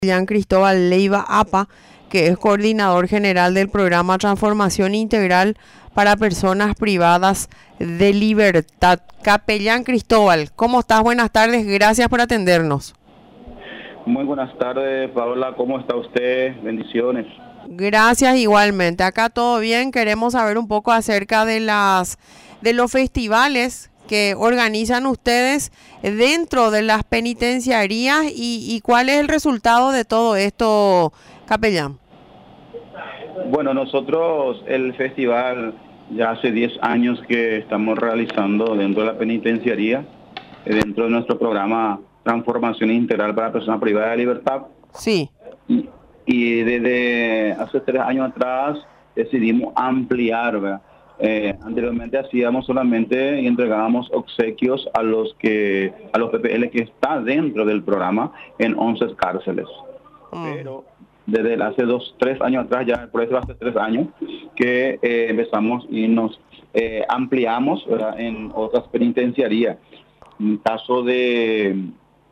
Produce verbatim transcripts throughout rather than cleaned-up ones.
Capellán Cristóbal Leiva APA, que es coordinador general del programa Transformación Integral para Personas Privadas de Libertad. Capellán Cristóbal, ¿cómo estás? Buenas tardes, gracias por atendernos. Muy buenas tardes, Paola, ¿cómo está usted? Bendiciones. Gracias igualmente. Acá todo bien. Queremos saber un poco acerca de las de los festivales que organizan ustedes dentro de las penitenciarías y, y cuál es el resultado de todo esto, capellán. Bueno, nosotros el festival ya hace diez años que estamos realizando dentro de la penitenciaría, dentro de nuestro programa Transformación Integral para Personas Privadas de Libertad. Sí. Y, y desde hace tres años atrás decidimos ampliar, ¿verdad? Eh, anteriormente hacíamos solamente y entregábamos obsequios a los que a los P P L que están dentro del programa en once cárceles. Uh-huh. Pero desde hace dos, tres años atrás, ya por eso hace tres años, que eh, empezamos y nos eh, ampliamos, ¿verdad?, en otras penitenciarías. En caso de,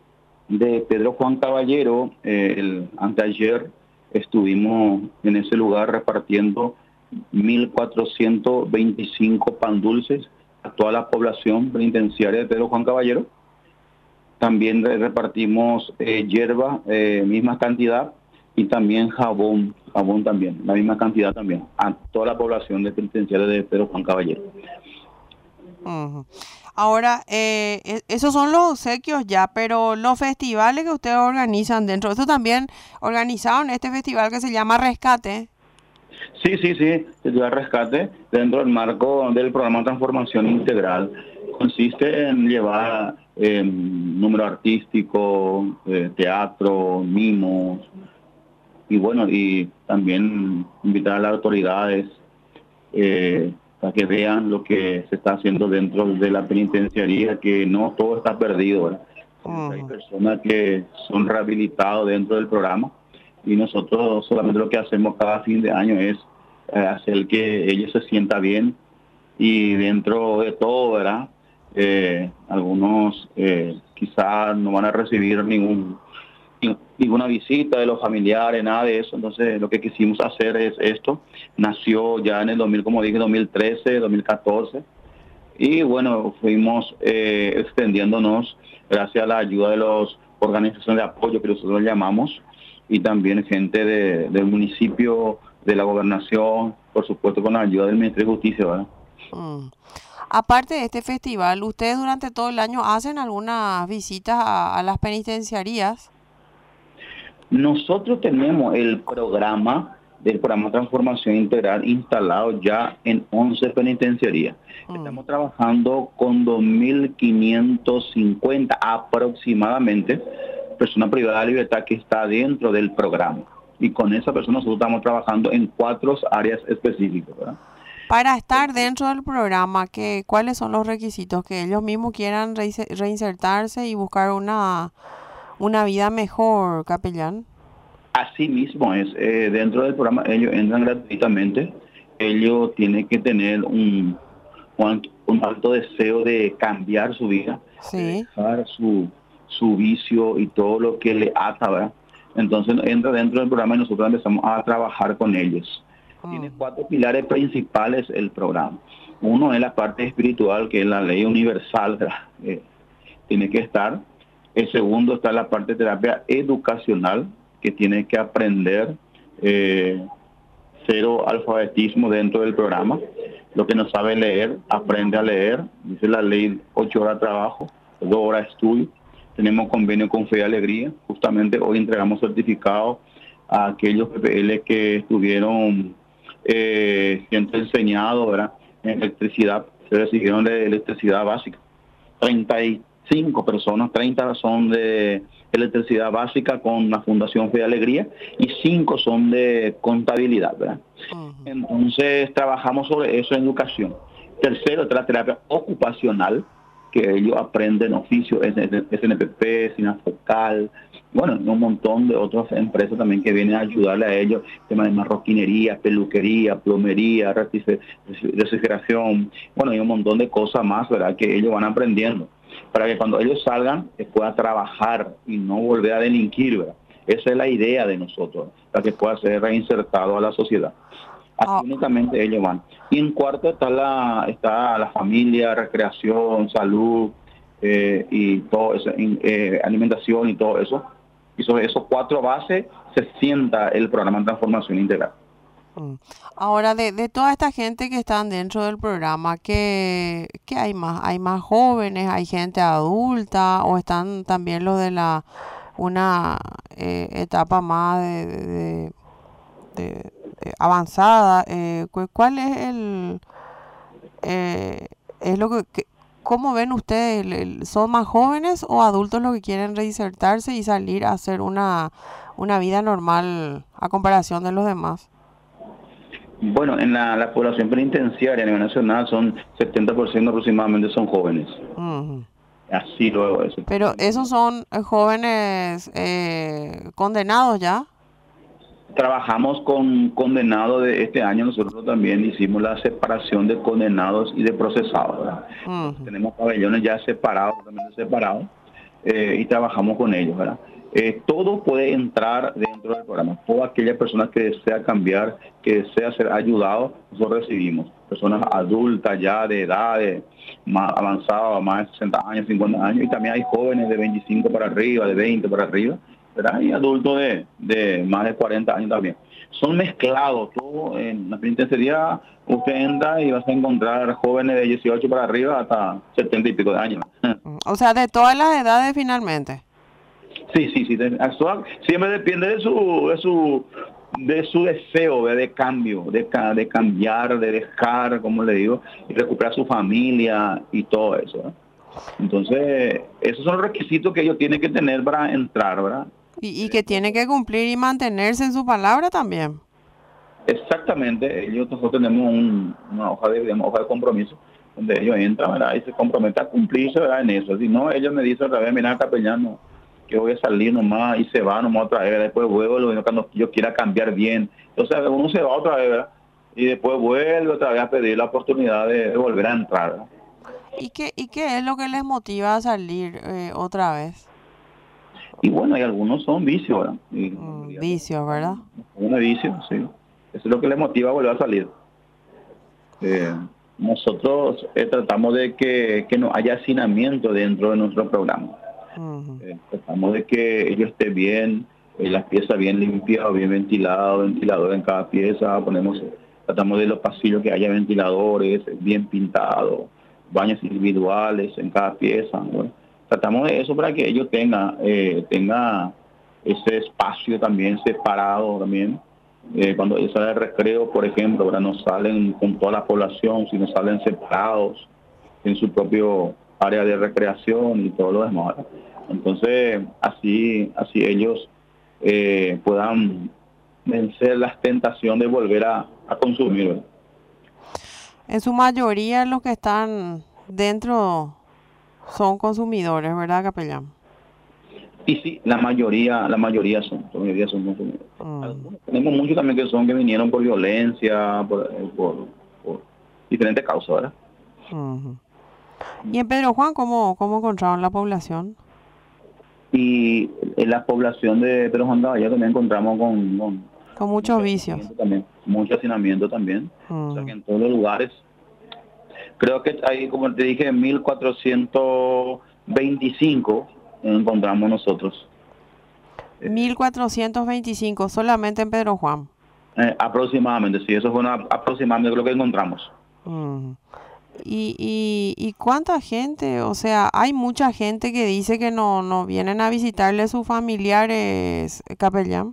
de Pedro Juan Caballero, eh, el anteayer estuvimos en ese lugar repartiendo mil cuatrocientos veinticinco pan dulces a toda la población penitenciaria de Pedro Juan Caballero. También repartimos eh, hierba, eh, misma cantidad, y también jabón, jabón también, la misma cantidad también, a toda la población de penitenciaria de Pedro Juan Caballero. Uh-huh. Ahora, eh, esos son los obsequios ya, pero los festivales que ustedes organizan dentro, ¿esto también organizaron este festival que se llama Rescate? Sí, sí, sí, Festival Rescate, dentro del marco del programa Transformación Integral. Consiste en llevar eh, número artístico, eh, teatro, mimos, y bueno, y también invitar a las autoridades eh, para que vean lo que se está haciendo dentro de la penitenciaría, que no todo está perdido, ¿verdad? Uh-huh. Hay personas que son rehabilitados dentro del programa. Y nosotros solamente lo que hacemos cada fin de año es eh, hacer que ellos se sientan bien, y dentro de todo, ¿verdad? Eh, algunos eh, quizás no van a recibir ningún ninguna visita de los familiares, nada de eso. Entonces lo que quisimos hacer es esto. Nació ya en el dos mil, como dije, dos mil trece, dos mil catorce. Y bueno, fuimos eh, extendiéndonos gracias a la ayuda de las organizaciones de apoyo que nosotros llamamos, y también gente de, del municipio, de la gobernación, por supuesto con la ayuda del Ministerio de Justicia, ¿verdad? Mm. Aparte de este festival, ¿ustedes durante todo el año hacen algunas visitas a, a las penitenciarías? Nosotros tenemos el programa del programa Transformación Integral instalado ya en once penitenciarías. Mm. Estamos trabajando con dos mil quinientos cincuenta aproximadamente persona privada de libertad que está dentro del programa, y con esa persona nosotros estamos trabajando en cuatro áreas específicas, ¿verdad? Para estar dentro del programa, ¿qué, ¿cuáles son los requisitos? Que ellos mismos quieran reinsertarse y buscar una, una vida mejor, capellán. Así mismo es, eh, dentro del programa ellos entran gratuitamente. Ellos tienen que tener un, un, un alto deseo de cambiar su vida, sí, de dejar su su vicio y todo lo que le ata, ¿verdad? Entonces entra dentro del programa y nosotros empezamos a trabajar con ellos. Oh. Tiene cuatro pilares principales el programa. Uno es la parte espiritual, que es la ley universal, ¿verdad? Eh, tiene que estar. El segundo está la parte de terapia educacional, que tiene que aprender eh, cero alfabetismo dentro del programa. Lo que no sabe leer, aprende a leer. Dice la ley, ocho horas de trabajo, dos horas de estudio. Tenemos convenio con Fe y Alegría. Justamente hoy entregamos certificados a aquellos P P L que estuvieron eh, siendo enseñados, ¿verdad?, en electricidad. Se recibieron de electricidad básica. treinta y cinco personas, treinta son de electricidad básica con la Fundación Fe y Alegría, y cinco son de contabilidad, ¿verdad? Uh-huh. Entonces trabajamos sobre eso en educación. Tercero, es la terapia ocupacional, que ellos aprenden oficio, S N P P, Sinafocal, bueno, un montón de otras empresas también que vienen a ayudarle a ellos, temas de marroquinería, peluquería, plomería, refrigeración, bueno, y un montón de cosas más, ¿verdad?, que ellos van aprendiendo, para que cuando ellos salgan puedan trabajar y no volver a delinquir, ¿verdad? Esa es la idea de nosotros, para que pueda ser reinsertado a la sociedad. Así Oh, únicamente ellos van. Y en cuarto está la, está la familia, recreación, salud, eh, y todo eso, in- eh, alimentación y todo eso. Y sobre esos cuatro bases se sienta el programa de transformación integral. mm. Ahora, de, de toda esta gente que están dentro del programa, ¿qué, qué hay más? ¿Hay más jóvenes? ¿Hay gente adulta? ¿O están también los de la una eh, etapa más de, de- de- de- de avanzada? Eh, cu- ¿cuál es el eh, es lo que, que- cómo ven ustedes? El- el- ¿Son más jóvenes o adultos los que quieren reinsertarse y salir a hacer una, una vida normal a comparación de los demás? Bueno, en la, la población penitenciaria a nivel nacional son setenta por ciento aproximadamente son jóvenes. Ujú. Así luego eso. Pero esos son eh, jóvenes eh, condenados ya. Trabajamos con condenados de este año, nosotros también hicimos la separación de condenados y de procesados, ¿verdad? Entonces, Ujú. tenemos pabellones ya separados, totalmente separados, eh, y trabajamos con ellos, ¿verdad? Eh, todo puede entrar dentro del programa. Toda aquella persona que desea cambiar, que desea ser ayudado, nosotros recibimos. Personas adultas ya de edades más avanzadas, más de sesenta años, cincuenta años, y también hay jóvenes de veinticinco para arriba, de veinte para arriba, ¿verdad? Y adultos de, de más de cuarenta años también. Son mezclados, todo en la penitenciaría usted entra y vas a encontrar jóvenes de dieciocho para arriba hasta setenta y pico de años. Mm. O sea, de todas las edades finalmente. Sí, sí, sí. de- actual- siempre depende de su, de su, de su deseo de, de cambio, de, ca- de cambiar, de dejar, como le digo, y recuperar su familia y todo eso, ¿verdad? Entonces, esos son los requisitos que ellos tienen que tener para entrar, ¿verdad? Y, y que tiene que cumplir y mantenerse en su palabra también. Exactamente, ellos nosotros tenemos un- una hoja de, digamos, hoja de compromiso donde ellos entran, ¿verdad? Y se comprometen a cumplirse, ¿verdad? En eso. Si no, ellos me dicen otra vez, mira, capellán, que voy a salir nomás y se va nomás otra vez, ¿verdad? Después vuelvo cuando yo quiera cambiar bien. Entonces uno se va otra vez, ¿verdad? Y después vuelve otra vez a pedir la oportunidad de, de volver a entrar, ¿verdad? ¿Y qué, y qué es lo que les motiva a salir eh, otra vez? Y bueno, y algunos son vicios, ¿verdad? Y la Mm, mayoría vicios, ¿verdad? son de vicios, sí. Eso es lo que les motiva a volver a salir. Eh, nosotros eh, tratamos de que, que no haya hacinamiento dentro de nuestro programa. Ujú. Eh, tratamos de que ellos estén bien, eh, las piezas bien limpias, bien ventiladas, ventilador en cada pieza, ponemos, tratamos de los pasillos que haya ventiladores, bien pintados, baños individuales en cada pieza, ¿no? Tratamos de eso para que ellos tengan, eh, tengan ese espacio también separado también. Eh, cuando ellos salen al recreo, por ejemplo, ahora no salen con toda la población, sino salen separados en su propio área de recreación y todo lo demás. Entonces, así, así ellos eh, puedan vencer las tentaciones de volver a, a consumir, ¿verdad? En su mayoría los que están dentro son consumidores, ¿verdad, capellán? Y sí, la mayoría, la mayoría son, la mayoría son consumidores. Mm, Algunos, tenemos muchos también que son que vinieron por violencia, por, eh, por, por diferentes causas, ¿verdad? ujú. ¿Y en Pedro Juan cómo, cómo encontraron la población? Y en la población de Pedro Juan Caballero también encontramos con, con Con muchos mucho vicios. hacinamiento también, mucho hacinamiento también. O sea que Ujú. en todos los lugares. Creo que ahí, como te dije, mil cuatrocientos veinticinco encontramos nosotros. mil cuatrocientos veinticinco solamente en Pedro Juan. Eh, aproximadamente, sí, eso fue una, aproximadamente lo que encontramos. Ujú. ¿Y, y, y cuánta gente? O sea, hay mucha gente que dice que no, no vienen a visitarle a sus familiares, capellán.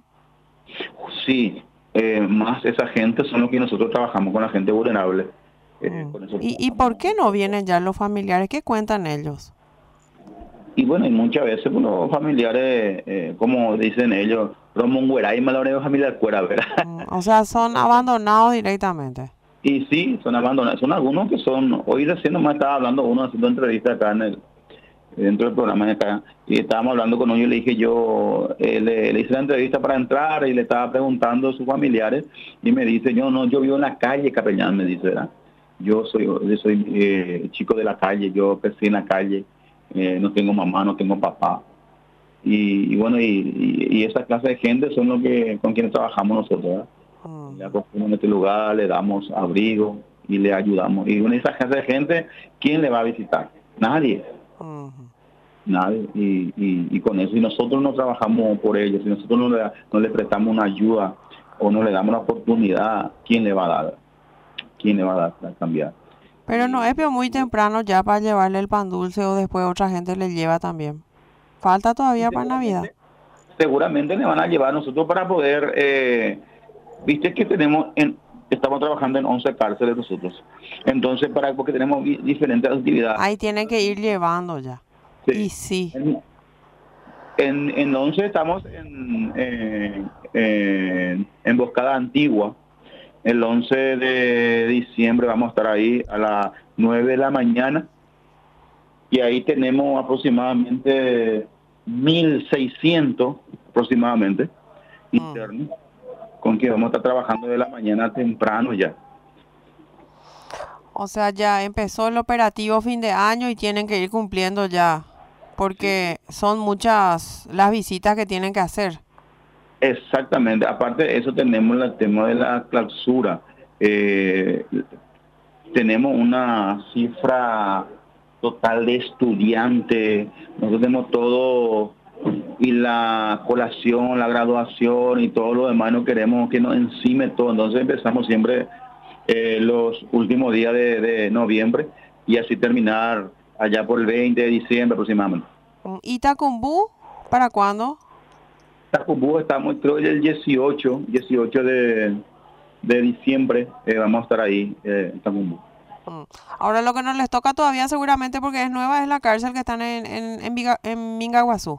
Sí, eh, más esa gente son los que nosotros trabajamos con la gente vulnerable. Eh, Mm. con eso ¿Y, y por trabajamos qué no vienen ya los familiares? ¿Qué cuentan ellos? Y bueno, y muchas veces pues, los familiares, eh, como dicen ellos, Romongueray, maloreo familiar fuera, ¿verdad? Mm, o sea, son abandonados directamente. Y sí, son abandonados. Son algunos que son, hoy recién nomás estaba hablando uno haciendo entrevista acá en el, dentro del programa de acá, y estábamos hablando con uno y le dije yo, eh, le, le hice la entrevista para entrar y le estaba preguntando a sus familiares y me dice, yo no, yo vivo en la calle, capellán, me dice, ¿verdad? Yo soy, yo soy eh, chico de la calle, yo crecí en la calle, eh, no tengo mamá, no tengo papá. Y, y bueno, y, y, y esa clase de gente son los que con quienes trabajamos nosotros, ¿verdad? Le acogemos en este lugar, le damos abrigo y le ayudamos. Y una de esas clases de gente, ¿quién le va a visitar? Nadie. Uh-huh. Nadie. Y, y, y con eso, y nosotros no trabajamos por ellos, si nosotros no le, no le prestamos una ayuda o no le damos una oportunidad, ¿quién le va a dar? ¿Quién le va a dar para cambiar? Pero no es pero muy temprano ya para llevarle el pan dulce o después otra gente le lleva también. Falta todavía para Navidad. Seguramente le van a llevar nosotros para poder, eh, viste que tenemos, en, estamos trabajando en once cárceles nosotros. Entonces, para porque tenemos diferentes actividades. Ahí tienen que ir llevando ya. Sí. Y sí. En, en, en once estamos en, eh, en Emboscada Antigua. El once de diciembre vamos a estar ahí a las nueve de la mañana. Y ahí tenemos aproximadamente mil seiscientos aproximadamente mm. internos con que vamos a estar trabajando de la mañana temprano ya. O sea, ya empezó el operativo fin de año y tienen que ir cumpliendo ya, porque sí. son muchas las visitas que tienen que hacer. Exactamente, aparte de eso tenemos el tema de la clausura. Eh, tenemos una cifra total de estudiantes, nosotros tenemos todo, y la colación, la graduación y todo lo demás, no queremos que nos encime todo, entonces empezamos siempre eh, los últimos días de, de noviembre y así terminar allá por el veinte de diciembre aproximadamente. ¿Y Tacumbú para cuándo? Tacumbú estamos, creo que el dieciocho de, de diciembre eh, vamos a estar ahí eh, en Tacumbú. Ahora lo que nos les toca todavía seguramente porque es nueva es la cárcel que están en, en, en, Viga, en Mingaguazú.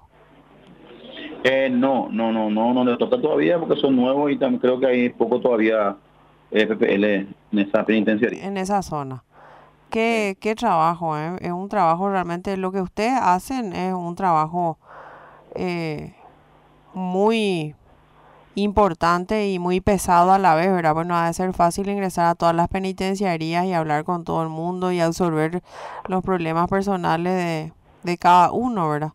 Eh, no, no, no, no, no les toca todavía porque son nuevos y también creo que hay poco todavía eh, P P L en esa penitenciaria. En esa zona. Qué, qué trabajo, eh? Es un trabajo realmente, lo que ustedes hacen es un trabajo eh, muy importante y muy pesado a la vez, ¿verdad? Bueno, ha de ser fácil ingresar a todas las penitenciarías y hablar con todo el mundo y absorber los problemas personales de, de cada uno, ¿verdad?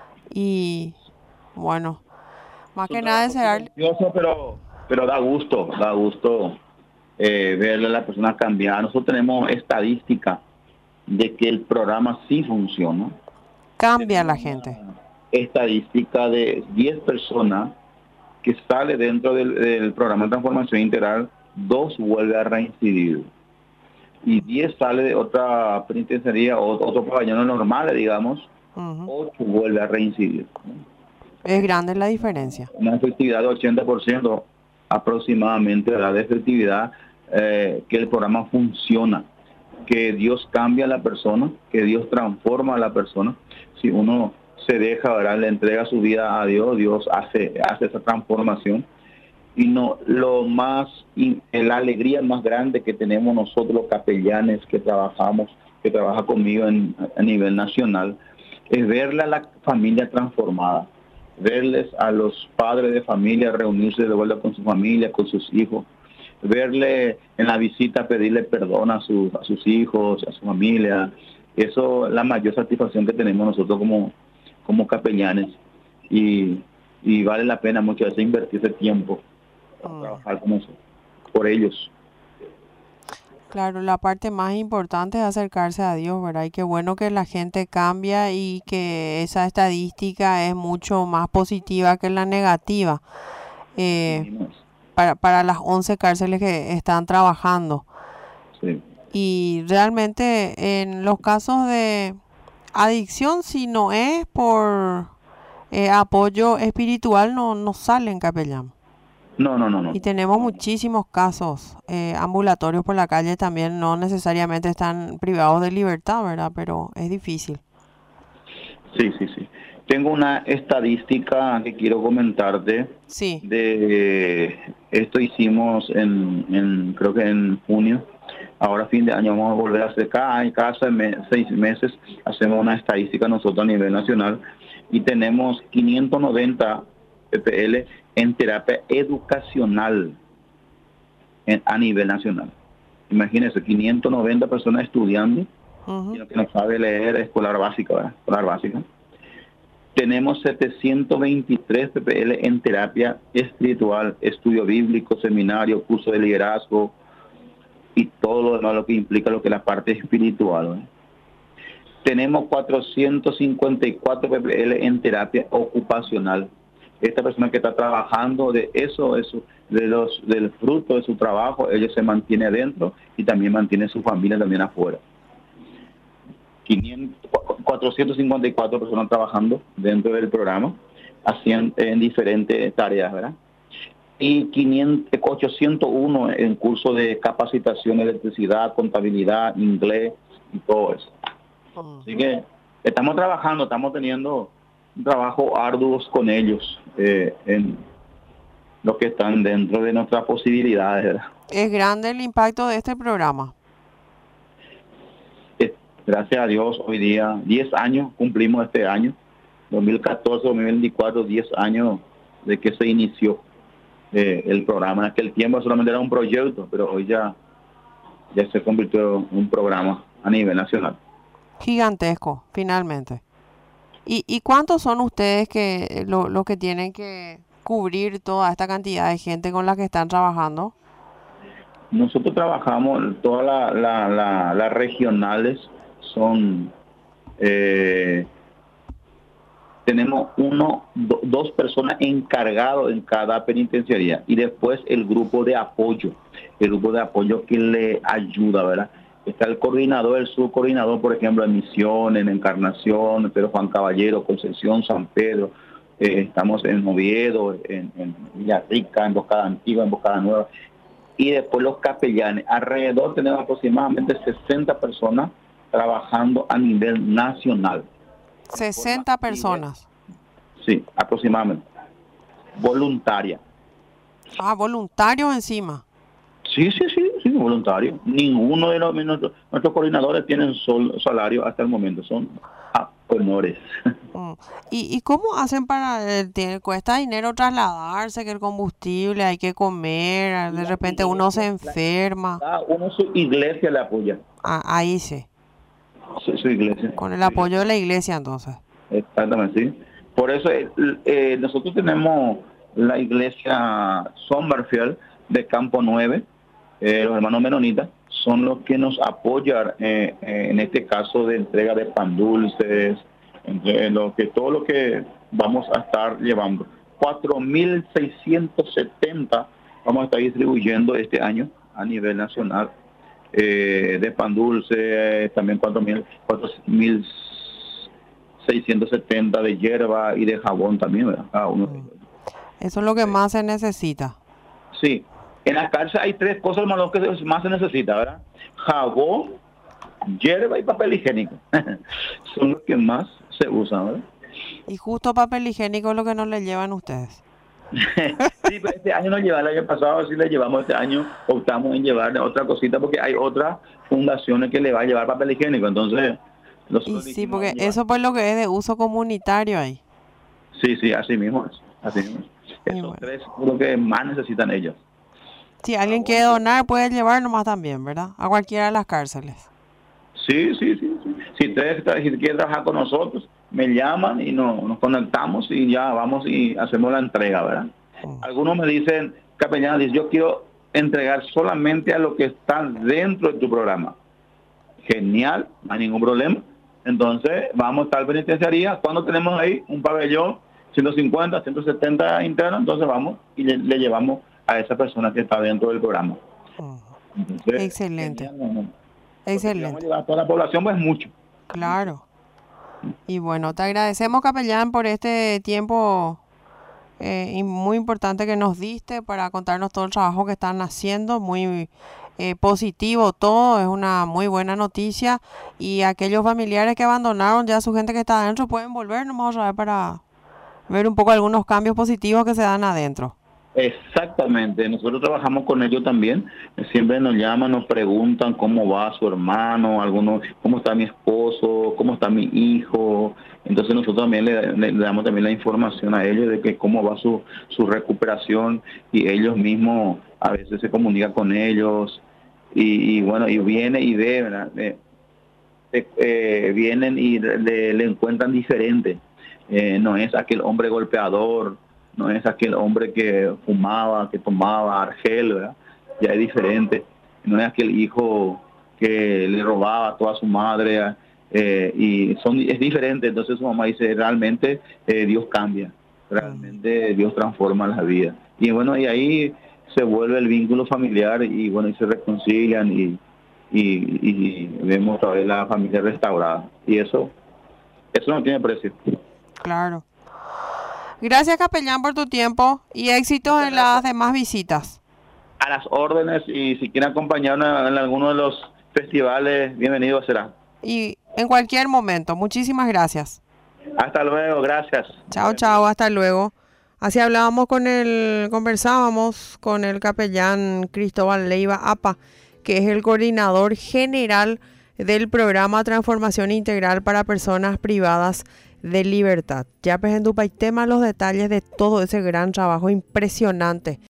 Y bueno, más que nada desear... Pero, pero da gusto, da gusto eh, verle a las personas cambiar. Nosotros tenemos estadística de que el programa sí funciona. Cambia a la gente. Estadística de diez personas que sale dentro del, del programa de transformación integral, dos vuelve a reincidir. Y diez sale de otra penitenciaría o otro pabellón normal, digamos, uh-huh. ocho vuelve a reincidir. Es grande la diferencia. Una efectividad de ochenta por ciento aproximadamente, ¿verdad? De efectividad, eh, que el programa funciona, que Dios cambia a la persona, que Dios transforma a la persona. Si uno se deja, ¿verdad? Le entrega su vida a Dios, Dios hace, hace esa transformación. Y no, lo más, la alegría más grande que tenemos nosotros los capellanes que trabajamos, que trabaja conmigo en, a nivel nacional, es verle a la familia transformada, verles a los padres de familia reunirse de vuelta con su familia, con sus hijos, verle en la visita pedirle perdón a, su, a sus hijos, a su familia. Eso es la mayor satisfacción que tenemos nosotros como como capellanes y, y vale la pena muchas veces invertir ese tiempo para oh. trabajar con nosotros, por ellos. Claro, la parte más importante es acercarse a Dios, ¿verdad? Y qué bueno que la gente cambia y que esa estadística es mucho más positiva que la negativa eh, sí, para, para las once cárceles que están trabajando. Sí. Y realmente en los casos de adicción, si no es por eh, apoyo espiritual, no, no sale en capellán. No, no, no, no. Y tenemos muchísimos casos eh, ambulatorios por la calle también, no necesariamente están privados de libertad, ¿verdad? Pero es difícil. Sí, sí, sí. Tengo una estadística que quiero comentarte. Sí. De esto hicimos en, en creo que en junio. Ahora fin de año vamos a volver a hacer cada, cada seis meses hacemos una estadística nosotros a nivel nacional y tenemos quinientos noventa P P L en terapia educacional en, a nivel nacional. Imagínense, quinientos noventa personas estudiando, uh-huh. que no sabe leer escolar básica, ¿verdad? Escolar básica. Tenemos setecientos veintitrés P P L en terapia espiritual, estudio bíblico, seminario, curso de liderazgo y todo lo demás lo que implica lo que es la parte espiritual, ¿eh? Tenemos cuatrocientos cincuenta y cuatro P P L en terapia ocupacional. Esta persona que está trabajando de eso, eso de los del fruto de su trabajo, ella se mantiene adentro y también mantiene su familia también afuera. quinientos, cuatrocientos cincuenta y cuatro personas trabajando dentro del programa, haciendo en diferentes tareas, ¿verdad? Y quinientos, ochocientos uno en curso de capacitación, electricidad, contabilidad, inglés y todo eso. Así que estamos trabajando, estamos teniendo un trabajo arduo con ellos eh, en lo que están dentro de nuestras posibilidades, ¿verdad? Es grande el impacto de este programa. Eh, gracias a Dios, hoy día, diez años cumplimos este año, dos mil catorce, dos mil veinticuatro, diez años de que se inició eh, el programa. En aquel tiempo solamente era un proyecto, pero hoy ya, ya se convirtió en un programa a nivel nacional. Gigantesco, finalmente. ¿Y, y cuántos son ustedes que lo, lo que tienen que cubrir toda esta cantidad de gente con la que están trabajando? Nosotros trabajamos, todas la, la, la, las regionales son, eh, tenemos uno, do, dos personas encargados en cada penitenciaría y después el grupo de apoyo, el grupo de apoyo que le ayuda, ¿verdad? Está el coordinador, el subcoordinador, por ejemplo, en Misiones, en Encarnación, Pedro Juan Caballero, Concepción, San Pedro, eh, estamos en Oviedo, en, en Villarrica, en Bocada Antigua, en Bocada Nueva, y después los capellanes. Alrededor tenemos aproximadamente sesenta personas trabajando a nivel nacional. sesenta personas. Sí, aproximadamente. Voluntaria. Ah, voluntarios encima. Sí, sí, sí, sí, voluntario. Ninguno de los, nuestros, nuestros coordinadores tienen sol, salario hasta el momento, son a honores. Mm. ¿Y, ¿Y cómo hacen para, eh, te, cuesta dinero trasladarse, que el combustible, hay que comer, de la repente iglesia, uno se enferma? La, uno su iglesia le apoya. Ah, ahí sí. Su, su iglesia. Con el apoyo de la iglesia entonces. Exactamente, sí. Por eso eh, eh, nosotros tenemos la iglesia Sommerfield de Campo nueve. Eh, los hermanos menonitas son los que nos apoyan eh, eh, en este caso de entrega de pan dulces, entre lo que todo lo que vamos a estar llevando. cuatro mil seiscientos setenta vamos a estar distribuyendo este año a nivel nacional eh, de pan dulce, eh, también cuatro mil seiscientos setenta de hierba y de jabón también, ¿verdad? Cada uno de ellos. Eso es lo que más se necesita. Sí. En la cárcel hay tres cosas hermano, que más se necesita, ¿verdad? Jabón, hierba y papel higiénico. Son los que más se usan, ¿verdad? Y justo papel higiénico es lo que no le llevan ustedes. Sí, pero este año no llevamos, el año pasado sí le llevamos, este año optamos en llevar otra cosita porque hay otras fundaciones que le va a llevar papel higiénico, entonces... Y sí, porque eso pues lo que es de uso comunitario ahí. Sí, sí, así mismo es, así mismo es. Esos bueno. tres es lo que más necesitan ellos. Si alguien quiere donar, puede llevar nomás también, ¿verdad? A cualquiera de las cárceles. Sí, sí, sí. sí. Si ustedes si quieren trabajar con nosotros, me llaman y no, nos conectamos y ya vamos y hacemos la entrega, ¿verdad? Mm. Algunos me dicen, capellán, dice, yo quiero entregar solamente a lo que está dentro de tu programa. Genial, no hay ningún problema. Entonces, vamos a estar penitenciaría. Cuando tenemos ahí un pabellón, ciento cincuenta, ciento setenta internos, entonces vamos y le, le llevamos a esa persona que está dentro del programa. Entonces, excelente. Genial, no, no. Excelente. Vamos a llevar a toda la población, pues mucho. Claro. Y bueno, te agradecemos, capellán, por este tiempo eh, muy importante que nos diste para contarnos todo el trabajo que están haciendo. Muy eh, positivo todo, es una muy buena noticia. Y aquellos familiares que abandonaron ya a su gente que está adentro pueden volver nomás a ver para ver un poco algunos cambios positivos que se dan adentro. Exactamente, nosotros trabajamos con ellos también, siempre nos llaman, nos preguntan cómo va su hermano, algunos, cómo está mi esposo, cómo está mi hijo, entonces nosotros también le, le, le damos también la información a ellos de que cómo va su, su recuperación y ellos mismos a veces se comunican con ellos y, y bueno, y viene y ve, ¿verdad? Eh, eh, vienen y le, le encuentran diferente. eh, no es aquel hombre golpeador, no es aquel hombre que fumaba, que tomaba argel, ¿verdad? Ya es diferente. No es aquel hijo que le robaba a toda su madre, eh, y son es diferente. Entonces su mamá dice, realmente eh, Dios cambia, realmente Dios transforma la vida. Y bueno, y ahí se vuelve el vínculo familiar y bueno, y se reconcilian y, y, y vemos otra vez la familia restaurada. Y eso, eso no tiene precio. Claro. Gracias, capellán, por tu tiempo y éxitos en las demás visitas. A las órdenes, y si quieren acompañarnos en alguno de los festivales, bienvenido será. Y en cualquier momento. Muchísimas gracias. Hasta luego, gracias. Chao, chao, hasta luego. Así hablábamos con el, conversábamos con el capellán Cristóbal Leiva Apa, que es el coordinador general del programa Transformación Integral para Personas Privadas de Libertad. Ya presentó tema los detalles de todo ese gran trabajo impresionante